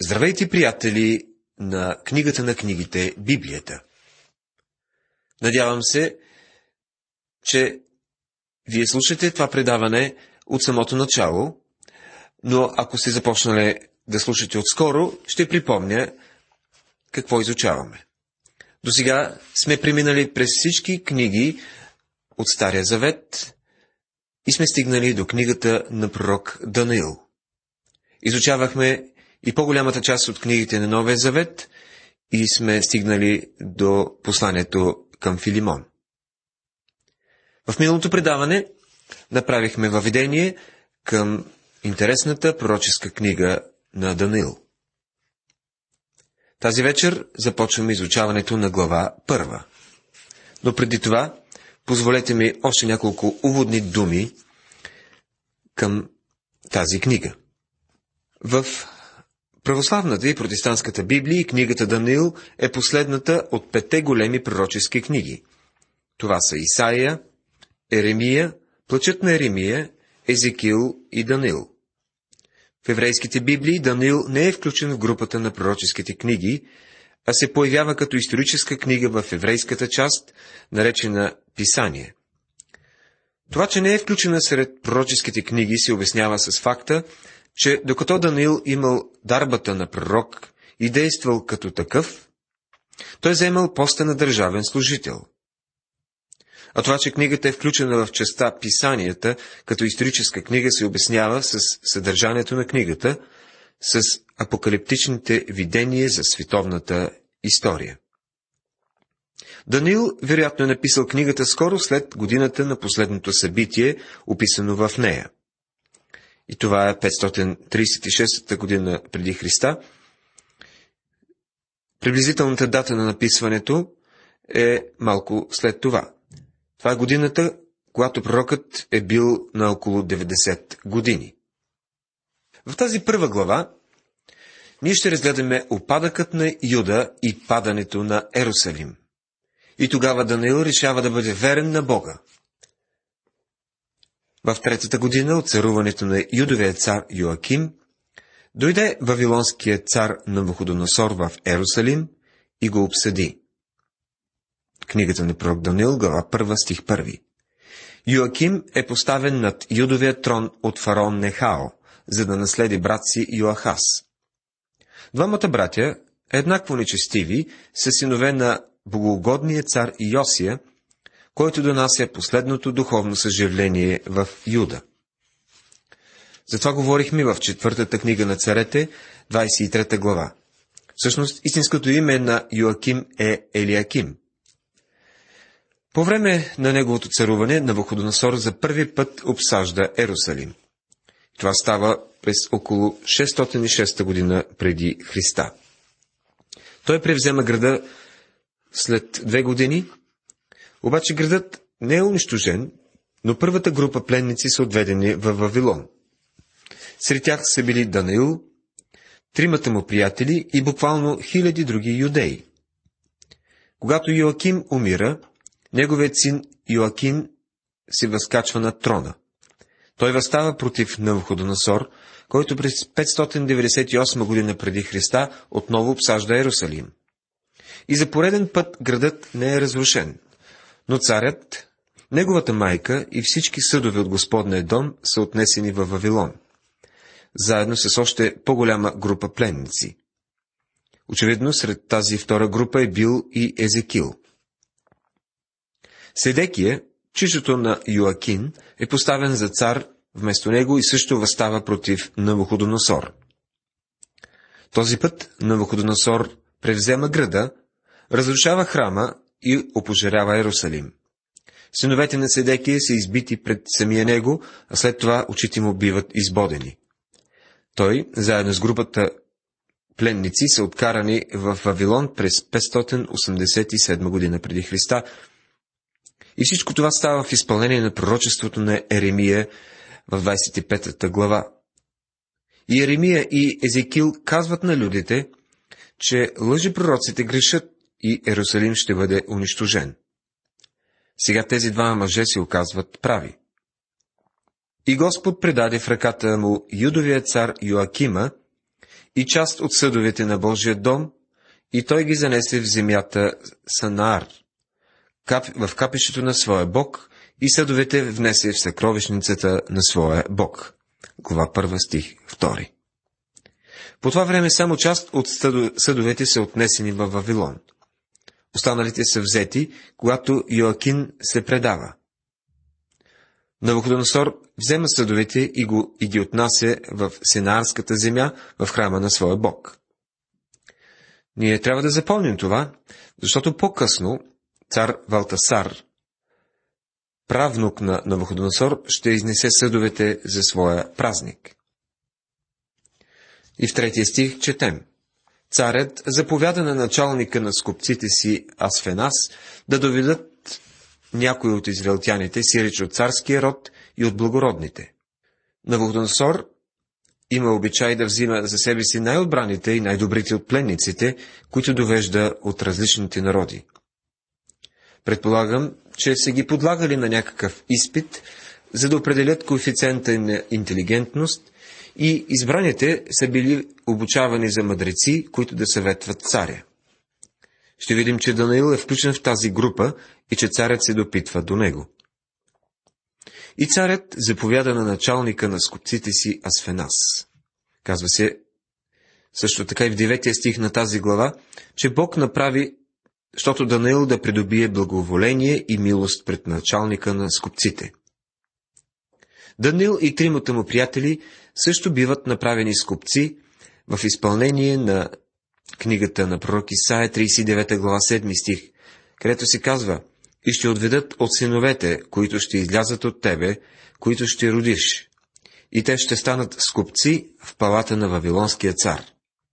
Здравейте, приятели на книгата на книгите, Библията. Надявам се, че вие слушате това предаване от самото начало, но ако сте започнали да слушате отскоро, ще припомня какво изучаваме. Досега сме преминали през всички книги от Стария Завет и сме стигнали до книгата на пророк Даниил. Изучавахме и по-голямата част от книгите на Новия Завет и сме стигнали до посланието към Филимон. В миналото предаване направихме въведение към интересната пророческа книга на Даниил. Тази вечер започваме изучаването на глава 1. Но преди това, позволете ми още няколко уводни думи към тази книга. В православната и протестантската Библия книгата Даниил е последната от 5 големи пророчески книги. Това са Исаия, Еремия, Плачът на Еремия, Езекил и Даниил. В еврейските Библии Даниил не е включен в групата на пророческите книги, а се появява като историческа книга в еврейската част, наречена Писание. Това, че не е включена сред пророческите книги, се обяснява с факта, че докато Даниил имал дарбата на пророк и действал като такъв, той заемал поста на държавен служител. А това, че книгата е включена в частта Писанията като историческа книга, се обяснява с съдържанието на книгата, с апокалиптичните видения за световната история. Даниил вероятно е написал книгата скоро след годината на последното събитие, описано в нея. И това е 536 година преди Христа. Приблизителната дата на написването е малко след това. Това е годината, когато пророкът е бил на около 90 години. В тази първа глава ние ще разгледаме опадъкът на Юда и падането на Ерусалим. И тогава Даниил решава да бъде верен на Бога. В 3-та година от царуването на Юдовия цар Йоаким, дойде вавилонският цар Навуходоносор в Ерусалим и го обсъди. Книгата на пророк Даниил, глава 1, стих 1. Йоаким е поставен над Юдовия трон от фараон Нехао, за да наследи брат си Йоахаз. Двамата братя, еднакво нечестиви, са синове на богоугодния цар Йосия, който донася последното духовно съживление в Юда. Затова говорихме в 4-та книга на царете, 23 глава. Всъщност, истинското име на Йоаким е Елиаким. По време на неговото царуване Навуходоносор за първи път обсажда Ерусалим. Това става през около 606 година преди Христа. Той превзема града след 2 години, обаче градът не е унищожен, но първата група пленници са отведени в Вавилон. Сред тях са били Даниил, 3 му приятели и буквално хиляди други юдеи. Когато Йоаким умира, неговият син Йоакин се възкачва на трона. Той въстава против Навуходоносор, който през 598 година преди Христа отново обсажда Ерусалим. И за пореден път градът не е разрушен, но царят, неговата майка и всички съдове от Господния дом са отнесени във Вавилон, заедно с още по-голяма група пленници. Очевидно, сред тази втора група е бил и Езекил. Седекия, чичото на Йоакин, е поставен за цар вместо него и също въстава против Навуходоносор. Този път Навуходоносор превзема града, разрушава храма и опожарява Ерусалим. Синовете на Седекия са избити пред самия него, а след това очите му биват избодени. Той, заедно с групата пленници, са откарани в Вавилон през 587 година преди Христа. И всичко това става в изпълнение на пророчеството на Еремия в 25 глава. И Еремия и Езекил казват на людите, че лъжепророците грешат и Ерусалим ще бъде унищожен. Сега тези 2 мъже се оказват прави. И Господ предаде в ръката му Юдовия цар Йоакима и част от съдовете на Божия дом, и той ги занесе в земята Санаар, в капището на своя Бог, и съдовете внесе в съкровищницата на своя Бог. Глава 1, стих 2. По това време само част от съдовете са отнесени във Вавилон. Останалите са взети, когато Йоакин се предава. Навуходоносор взема съдовете и ги отнася в Синаарската земя, в храма на своя Бог. Ние трябва да запомним това, защото по-късно цар Валтасар, правнук на Навуходоносор, ще изнесе съдовете за своя празник. И в 3 стих четем: царят заповяда на началника на скупците си Асфенас да доведат някои от израелтяните, сиреч от царския род и от благородните. Навуходоносор има обичай да взима за себе си най-отбраните и най-добрите от пленниците, които довежда от различните народи. Предполагам, че са ги подлагали на някакъв изпит, за да определят коефициента на интелигентност, и избраните са били обучавани за мъдреци, които да съветват царя. Ще видим, че Данаил е включен в тази група и че царят се допитва до него. И царят заповяда на началника на скупците си Асфенас. Казва се също така и в 9 стих на тази глава, че Бог направи, защото Данаил да придобие благоволение и милост пред началника на скупците. Данаил и 3 му приятели също биват направени скупци в изпълнение на книгата на пророк Исаия, 39 глава, 7 стих, където се казва: и ще отведат от синовете, които ще излязат от тебе, които ще родиш, и те ще станат скупци в палата на Вавилонския цар.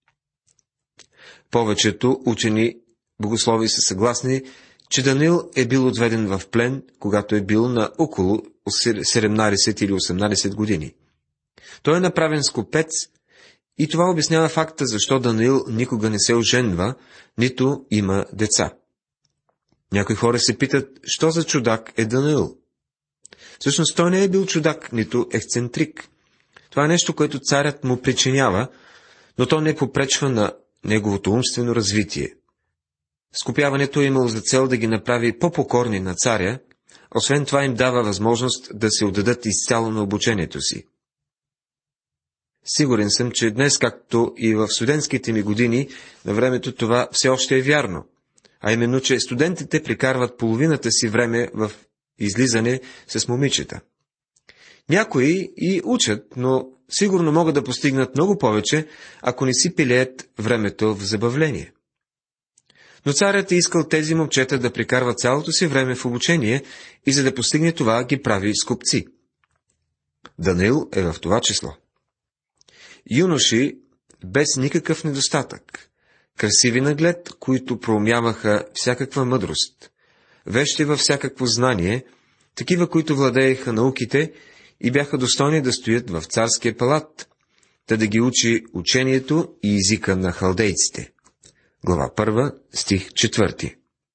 Повечето учени богослови са съгласни, че Данаил е бил отведен в плен, когато е бил на около 17 или 18 години. Той е направен скупец, и това обяснява факта, защо Данаил никога не се оженва, нито има деца. Някои хора се питат, що за чудак е Данаил? Всъщност той не е бил чудак, нито ексцентрик. Това е нещо, което царят му причинява, но то не попречва на неговото умствено развитие. Скупяването е имало за цел да ги направи по-покорни на царя, освен това им дава възможност да се отдадат изцяло на обучението си. Сигурен съм, че днес, както и в студентските ми години, на времето това все още е вярно, а именно, че студентите прекарват половината си време в излизане с момичета. Някои и учат, но сигурно могат да постигнат много повече, ако не си пилеят времето в забавление. Но царят е искал тези момчета да прекарват цялото си време в обучение и за да постигне това ги прави скупци. Данаил е в това число. Юноши без никакъв недостатък, красиви на глед, които проумяваха всякаква мъдрост, вещи във всякакво знание, такива, които владееха науките и бяха достойни да стоят в царския палат, да ги учи учението и езика на халдейците. Глава 1, стих 4.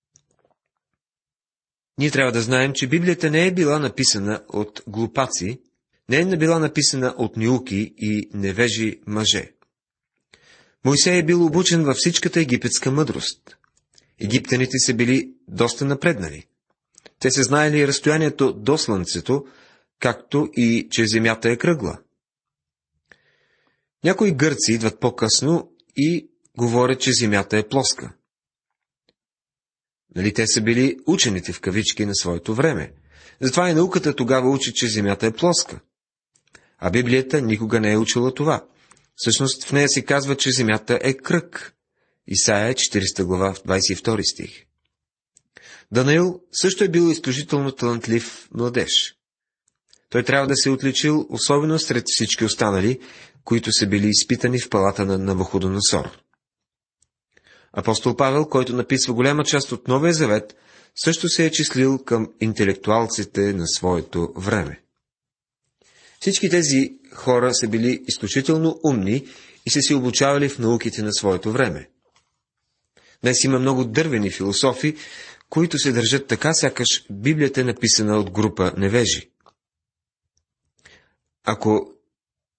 Ние трябва да знаем, че Библията не е била написана от глупаци, не е била написана от неуки и невежи мъже. Мойсей е бил обучен във всичката египетска мъдрост. Египтяните са били доста напреднали. Те са знаели разстоянието до слънцето, както и че земята е кръгла. Някои гърци идват по-късно и говорят, че земята е плоска. Нали, те са били учените в кавички на своето време. Затова и науката тогава учи, че земята е плоска. А Библията никога не е учила това. Всъщност в нея се казва, че земята е кръг. Исаия 40 глава, 22 стих. Данаил също е бил изключително талантлив младеж. Той трябва да се отличил, особено сред всички останали, които са били изпитани в палата на Навуходоносор. Апостол Павел, който написва голяма част от Новия завет, също се е числил към интелектуалците на своето време. Всички тези хора са били изключително умни и са се обучавали в науките на своето време. Днес има много дървени философи, които се държат така, сякаш Библията е написана от група невежи. Ако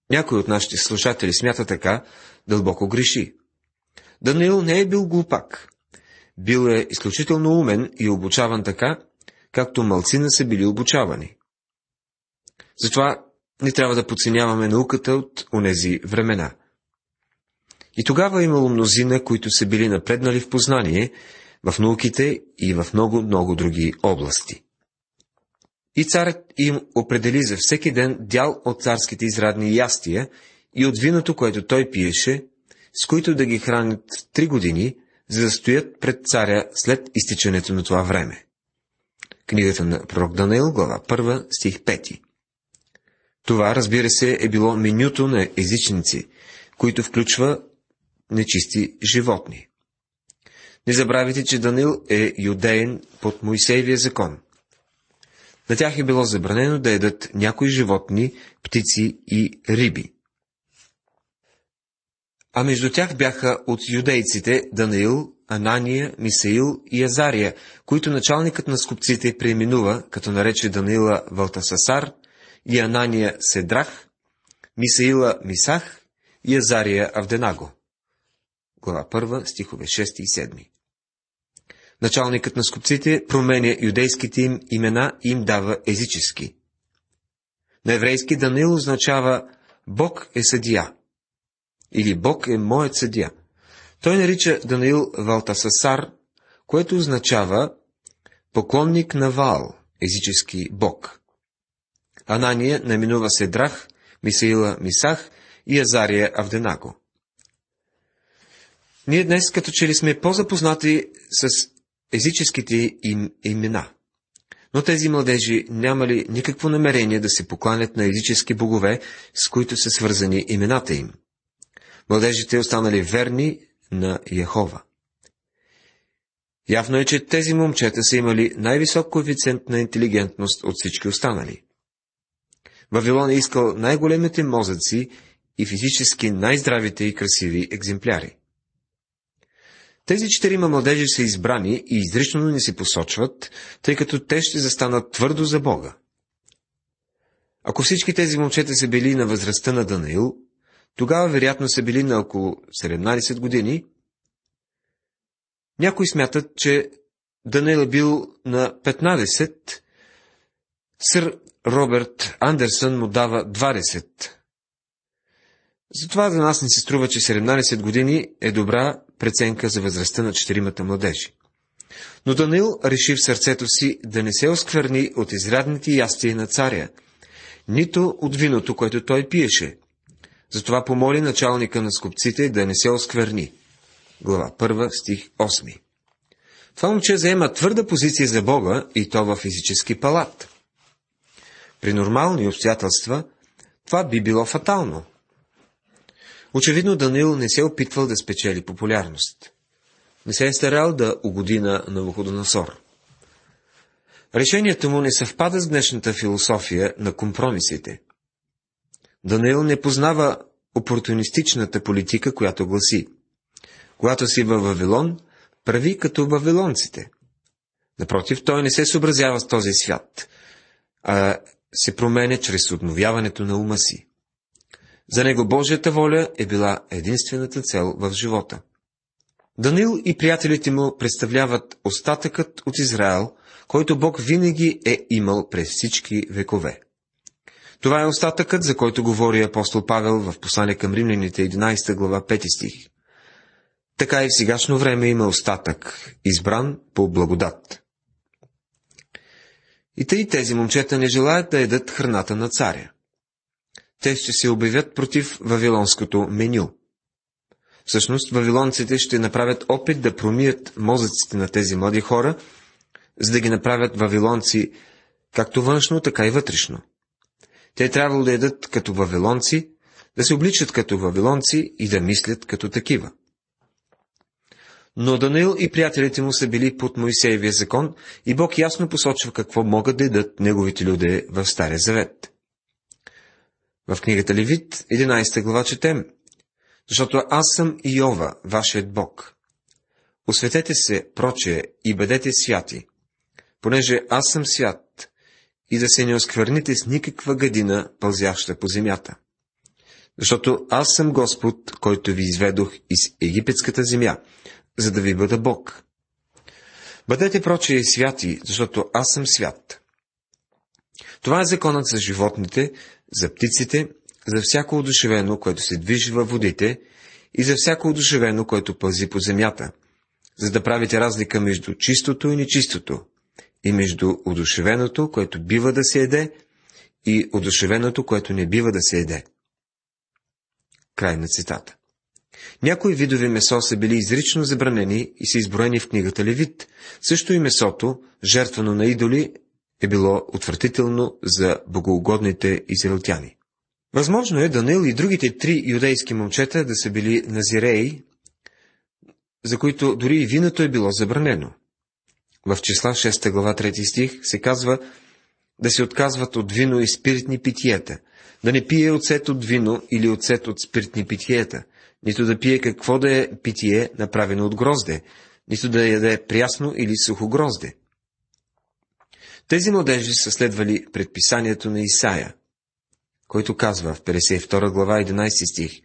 Някой от нашите слушатели смята така, дълбоко греши. Даниил не е бил глупак. Бил е изключително умен и обучаван така, както малцина са били обучавани. Затова не трябва да подценяваме науката от онези времена. И тогава имало мнозина, които са били напреднали в познание, в науките и в много други области. И царят им определи за всеки ден дял от царските израдни ястия и от виното, което той пиеше, с които да ги хранят 3 години, за да стоят пред царя след изтичането на това време. Книгата на пророк Даниил, глава 1, стих 5. Това, разбира се, е било менюто на езичници, които включва нечисти животни. Не забравяйте, че Даниил е юдеен под Моисеевия закон. На тях е било забранено да ядат някои животни, птици и риби. А между тях бяха от юдейците Даниил, Анания, Мисаил и Азария, които началникът на скупците преименува, като нарече Даниила Валтасасар, и Анания Седрах, Мисаила Мисах и Азария Авденаго. Глава 1, стихове 6 и 7. Началникът на скупците променя юдейските им имена и им дава езически. На еврейски Даниил означава Бог е съдия, или Бог е моят съдия. Той нарича Даниил Валтасасар, което означава поклонник на Ваал, езически Бог. Анания наименува Седрах, Мисаила Мисах и Азария Авденаго. Ние днес като че ли сме по-запознати с езическите им имена. Но тези младежи нямали никакво намерение да се покланят на езически богове, с които са свързани имената им. Младежите останали верни на Йехова. Явно е, че тези момчета са имали най-висок коефициент на интелигентност от всички останали. Вавилон е искал най-големите мозъци и физически най-здравите и красиви екземпляри. Тези 4 младежи са избрани и изрично не се посочват, тъй като те ще застанат твърдо за Бога. Ако всички тези момчета са били на възрастта на Даниил, тогава вероятно са били на около 17 години. Някои смятат, че Даниил е бил на 15, сър Робърт Андерсън му дава 20. Затова за нас не се струва, че 17 години е добра преценка за възрастта на 4 младежи. Но Даниил реши в сърцето си да не се оскверни от изрядните ястия на царя, нито от виното, което той пиеше. Затова помоли началника на скупците да не се оскверни. Глава 1, стих 8. Това момче заема твърда позиция за Бога и то в физически палат. При нормални обстоятелства това би било фатално. Очевидно Даниил не се опитвал да спечели популярност. Не се е старал да угоди на Навуходоносор. Решението му не съвпада с днешната философия на компромисите. Даниил не познава опортунистичната политика, която гласи: когато си във Вавилон, прави като вавилонците. Напротив, той не се съобразява с този свят, а се променя чрез обновяването на ума си. За него Божията воля е била единствената цел в живота. Даниил и приятелите му представляват остатъкът от Израел, който Бог винаги е имал през всички векове. Това е остатъкът, за който говори апостол Павел в послание към римляните 11 глава 5 стих. Така и в сегашно време има остатък, избран по благодат. И тъй тези момчета не желаят да ядат храната на царя. Те ще се обявят против вавилонското меню. Всъщност, вавилонците ще направят опит да промият мозъците на тези млади хора, за да ги направят вавилонци както външно, така и вътрешно. Те трябвало да ядат като вавилонци, да се обличат като вавилонци и да мислят като такива. Но Даниил и приятелите му са били под Моисеевия закон и Бог ясно посочва какво могат да ядат неговите люди в Стария завет. В книгата Левит, 11 глава четем: защото аз съм Йова, вашият Бог. Осветете се, прочее, и бъдете святи, понеже аз съм свят, и да се не оскверните с никаква гадина, пълзяща по земята. Защото аз съм Господ, който ви изведох из египетската земя, за да ви бъда Бог. Бъдете прочие святи, защото аз съм свят. Това е законът за животните, за птиците, за всяко одушевено, което се движи във водите, и за всяко одушевено, което пълзи по земята, за да правите разлика между чистото и нечистото, и между одушевеното, което бива да се еде, и одушевеното, което не бива да се еде. Край на цитата. Някои видове месо са били изрично забранени и са изброени в книгата Левит. Също и месото, жертвано на идоли, е било отвратително за богоугодните израелтяни. Възможно е Даниил и другите 3 юдейски момчета да са били назиреи, за които дори и виното е било забранено. В Числа 6 глава 3 стих се казва да се отказват от вино и спиртни питиета, да не пие оцет от вино или оцет от спиртни питиета, нито да пие какво да е питие, направено от грозде, нито да яде прясно или сухо грозде. Тези младежи са следвали предписанието на Исаия, който казва в 52 глава 11 стих: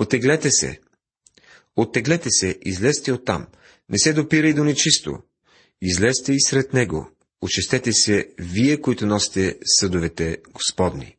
Оттеглете се, излезте оттам, не се допирай до нечисто, излезте и сред него, очистете се, вие, които носите съдовете Господни.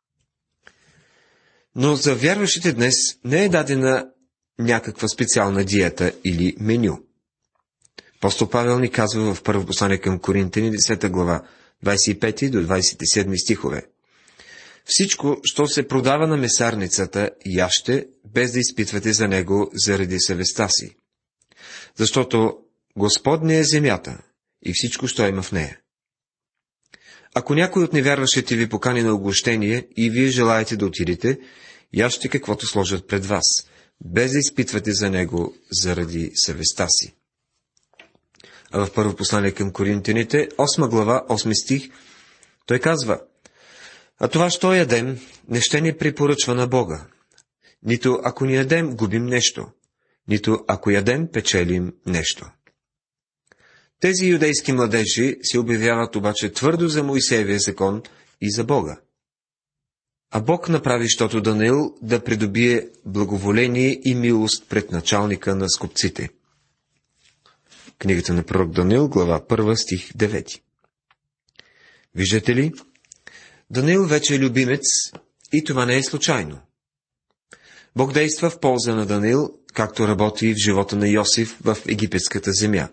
Но за вярващите днес не е дадена някаква специална диета или меню. Апостол Павел ни казва в първо послание към Коринтяни, 10 глава, 25 до 27 стихове: Всичко, що се продава на месарницата, яще, без да изпитвате за него заради съвестта си. Защото Господня е земята и всичко, що има в нея. Ако някой от невярващите ви покани на угощение и вие желаете да отидете, яще каквото сложат пред вас, без да изпитвате за него заради съвестта си. А в първо послание към Коринтяните, 8 глава, 8 стих, той казва: А това, що ядем, не ще ни препоръчва на Бога. Нито ако ни ядем, губим нещо, нито ако ядем, печелим нещо. Тези юдейски младежи се обявяват обаче твърдо за Моисеевия закон и за Бога. А Бог направи, щото Даниил да придобие благоволение и милост пред началника на скопците. Книгата на пророк Даниил, глава 1, стих 9. Виждате ли? Даниил вече е любимец и това не е случайно. Бог действа в полза на Даниил, както работи в живота на Йосиф в египетската земя.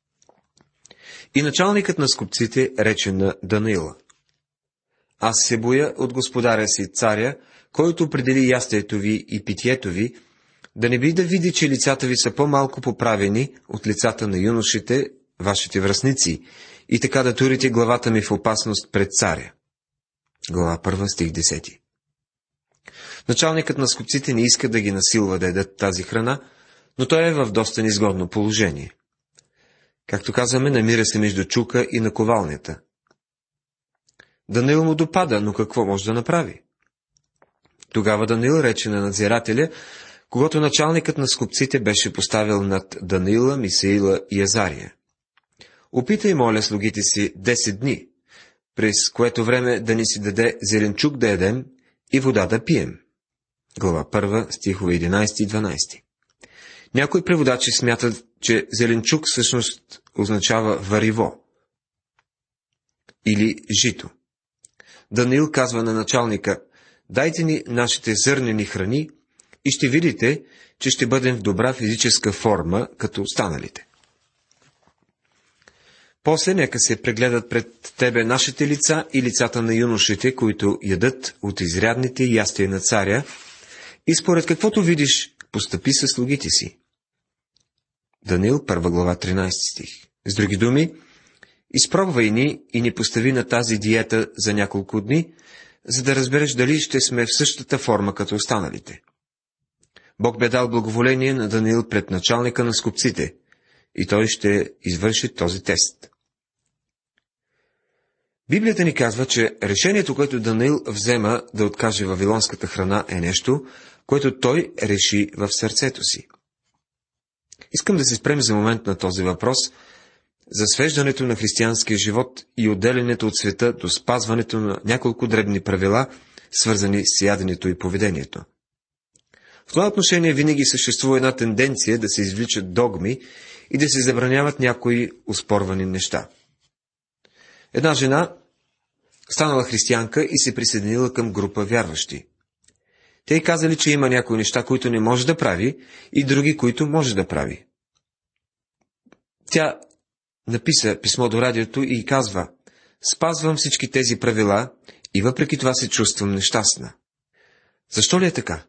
И началникът на скопците рече на Даниила: Аз се боя от господаря си царя, който определи ястието ви и питието ви, да не би да види, че лицата ви са по-малко поправени от лицата на юношите, вашите връстници, и така да турите главата ми в опасност пред царя. Глава 1, стих 10. Началникът на скопците не иска да ги насилва да ядат тази храна, но той е в доста неизгодно положение. Както казваме, намира се между чука и наковалнята. Даниил му допада, но какво може да направи? Тогава Даниил рече на надзирателя, когато началникът на скопците беше поставил над Даниила, Мисаила и Азария: Опитай, моля, слугите си 10 дни, през което време да ни си даде зеленчук да ядем и вода да пием. Глава 1, стихове 11 и 12. Някои преводачи смятат, че зеленчук всъщност означава вариво или жито. Даниил казва на началника: Дайте ни нашите зърнени храни и ще видите, че ще бъдем в добра физическа форма, като останалите. После нека се прегледат пред тебе нашите лица и лицата на юношите, които ядат от изрядните ястия на царя, и според каквото видиш, постъпи със слугите си. Даниил, 1 глава, 13 стих. С други думи, изпробвай ни и ни постави на тази диета за няколко дни, за да разбереш дали ще сме в същата форма като останалите. Бог бе дал благоволение на Даниил пред началника на скопците и той ще извърши този тест. Библията ни казва, че решението, което Даниил взема да откаже вавилонската храна, е нещо, което той реши в сърцето си. Искам да се спрем за момент на този въпрос, за свеждането на християнския живот и отделянето от света до спазването на няколко дребни правила, свързани с яденето и поведението. В това отношение винаги съществува една тенденция да се извличат догми и да се забраняват някои оспорвани неща. Една жена станала християнка и се присъединила към група вярващи. Те й казали, че има някои неща, които не може да прави, и други, които може да прави. Тя написа писмо до радиото и казва: спазвам всички тези правила и въпреки това се чувствам нещастна. Защо ли е така?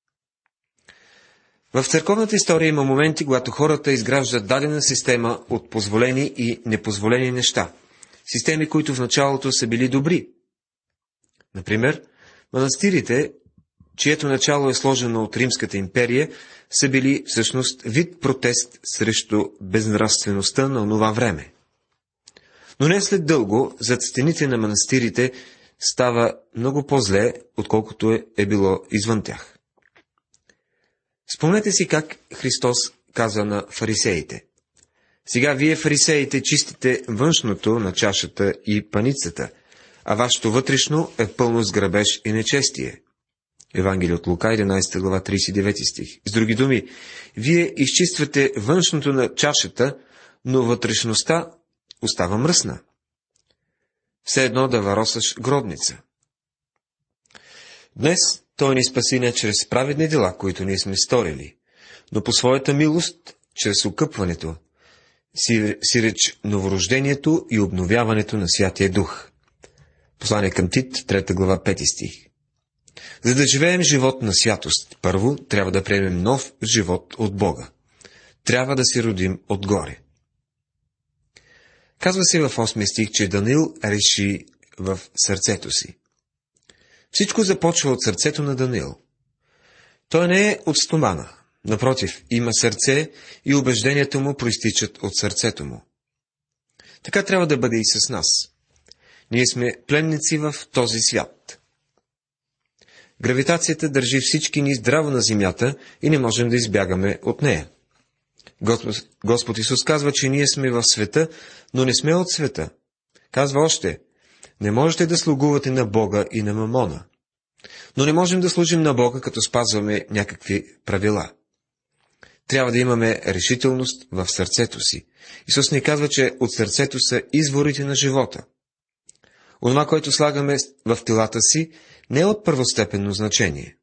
В църковната история има моменти, когато хората изграждат дадена система от позволени и непозволени неща. Системи, които в началото са били добри. Например, манастирите, чието начало е сложено от Римската империя, са били всъщност вид протест срещу безнравствеността на онова време. Но не след дълго, зад стените на манастирите става много по-зле, отколкото е било извън тях. Спомнете си как Христос каза на фарисеите: сега вие, фарисеите, чистите външното на чашата и паницата, а вашето вътрешно е пълно с грабеж и нечестие. Евангелие от Лука, 11 глава, 39 стих. С други думи, вие изчиствате външното на чашата, но вътрешността остава мръсна. Все едно да варосаш гробница. Днес Той ни спаси не чрез праведни дела, които ние сме сторили, но по своята милост, чрез окъпването, сиреч новорождението и обновяването на Святия Дух. Послание към Тит, 3 глава, 5 стих. За да живеем живот на святост, първо трябва да приемем нов живот от Бога. Трябва да се родим отгоре. Казва се в 8 стих, че Даниил реши в сърцето си. Всичко започва от сърцето на Даниил. Той не е от стомана. Напротив, има сърце и убежденията му проистичат от сърцето му. Така трябва да бъде и с нас. Ние сме пленници в този свят. Гравитацията държи всички ни здраво на земята и не можем да избягаме от нея. Господ Исус казва, че ние сме в света, но не сме от света. Казва още: не можете да слугувате на Бога и на мамона. Но не можем да служим на Бога, като спазваме някакви правила. Трябва да имаме решителност в сърцето си. Исус ни казва, че от сърцето са изворите на живота. Онова, което слагаме в телата си, не е от първостепенно значение.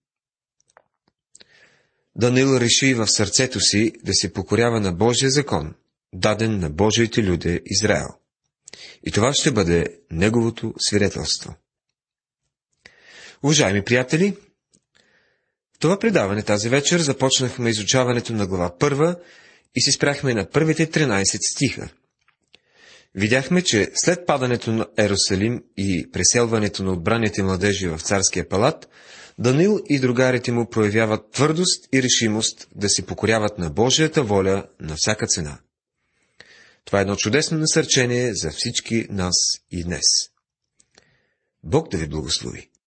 Даниил реши в сърцето си да се покорява на Божия закон, даден на Божиите люде Израел. И това ще бъде неговото свидетелство. Уважаеми приятели, в това предаване тази вечер започнахме изучаването на глава 1 и се спряхме на първите 13 стиха. Видяхме, че след падането на Ерусалим и преселването на отбраните младежи в царския палат, Даниил и другарите му проявяват твърдост и решимост да се покоряват на Божията воля на всяка цена. Това е едно чудесно насърчение за всички нас и днес. Бог да ви благослови!